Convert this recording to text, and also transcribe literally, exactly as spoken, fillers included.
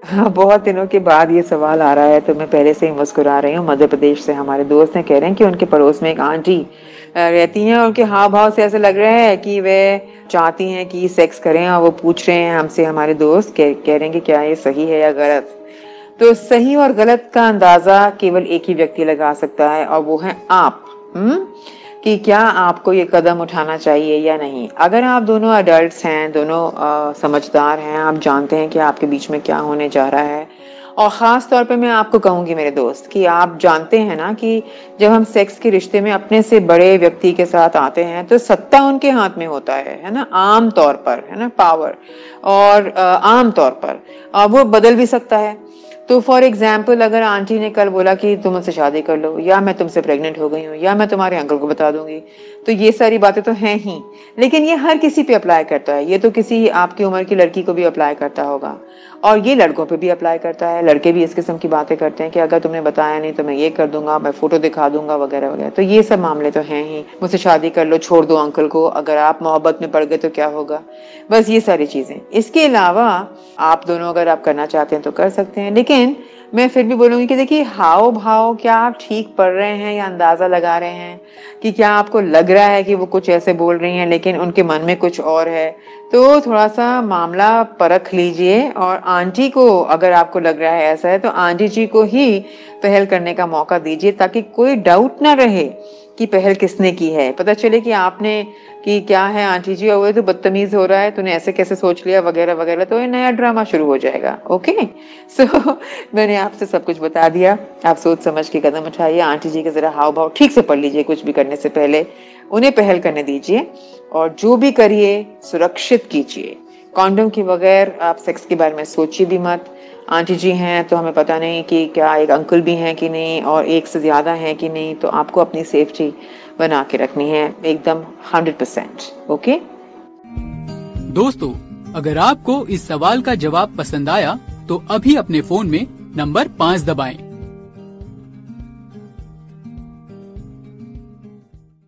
हाँ, बहुत दिनों के बाद ये सवाल आ रहा है तो मैं पहले से ही मुस्कुरा रही हूँ। मध्य प्रदेश से हमारे दोस्त हैं, कह रहे हैं कि उनके पड़ोस में एक आंटी अ, रहती हैं और उनके हाव भाव से ऐसा लग रहा है कि वे चाहती हैं कि सेक्स करें, और वो पूछ रहे हैं हमसे, हमारे दोस्त कह, कह रहे हैं कि क्या ये सही है या गलत। तो सही और गलत का अंदाजा केवल एक ही व्यक्ति लगा सकता है, और वो है आप। हम्म कि क्या आपको ये कदम उठाना चाहिए या नहीं। अगर आप दोनों अडल्ट्स हैं, दोनों अ, समझदार हैं, आप जानते हैं कि आपके बीच में क्या होने जा रहा है, और ख़ास तौर पे मैं आपको कहूँगी मेरे दोस्त कि आप जानते हैं ना कि जब हम सेक्स के रिश्ते में अपने से बड़े व्यक्ति के साथ आते हैं तो सत्ता उनके हाथ में होता है है ना, आम तौर पर, है ना, पावर। और अ, आम तौर पर अ, वो बदल भी सकता है। तो फॉर एग्जाम्पल, अगर आंटी ने कल बोला कि तुम मुझसे शादी कर लो, या मैं तुमसे प्रेग्नेंट हो गई हूँ, या मैं तुम्हारे अंकल को बता दूंगी, तो ये सारी बातें तो हैं ही। लेकिन ये हर किसी पे अप्लाई करता है। ये तो किसी आपकी उम्र की लड़की को भी अप्लाई करता होगा, और ये लड़कों पे भी अप्लाई करता है। लड़के भी इस किस्म की बातें करते हैं कि अगर तुमने बताया नहीं तो मैं ये कर दूंगा, मैं फोटो दिखा दूंगा, वगैरह वगैरह। तो ये सब मामले तो हैं ही। मुझसे शादी कर लो, छोड़ दो अंकल को, अगर आप मोहब्बत में पड़ गए तो क्या होगा। बस ये सारी चीजें। इसके अलावा आप दोनों अगर आप करना चाहते हैं तो कर सकते हैं। लेकिन मैं फिर भी बोलूंगी कि देखिए, हाव भाव क्या आप ठीक पढ़ रहे हैं या अंदाजा लगा रहे हैं, कि क्या आपको लग रहा है कि वो कुछ ऐसे बोल रही हैं लेकिन उनके मन में कुछ और है। तो थोड़ा सा मामला परख लीजिए, और आंटी को, अगर आपको लग रहा है ऐसा है, तो आंटी जी को ही पहल करने का मौका दीजिए, ताकि कोई डाउट ना रहे कि पहल किसने की है। पता चले कि आपने, कि क्या है आंटी जी, और वो तो बदतमीज हो रहा है, तूने ऐसे कैसे सोच लिया, वगैरह वगैरह, तो ये नया ड्रामा शुरू हो जाएगा। ओके, सो so, मैंने आपसे सब कुछ बता दिया। आप सोच समझ के कदम उठाइए। आंटी जी के जरा हाव भाव ठीक से पढ़ लीजिए, कुछ भी करने से पहले उन्हें पहल करने दीजिए, और जो भी करिए सुरक्षित कीजिए। कॉन्डोम के बगैर आप सेक्स के बारे में सोचिए भी मत। आंटी जी हैं तो हमें पता नहीं कि क्या एक अंकल भी हैं कि नहीं, और एक से ज्यादा हैं कि नहीं, तो आपको अपनी सेफ्टी बना के रखनी है एकदम हंड्रेड परसेंट। ओके दोस्तों, अगर आपको इस सवाल का जवाब पसंद आया तो अभी अपने फोन में नंबर पाँच दबाएं।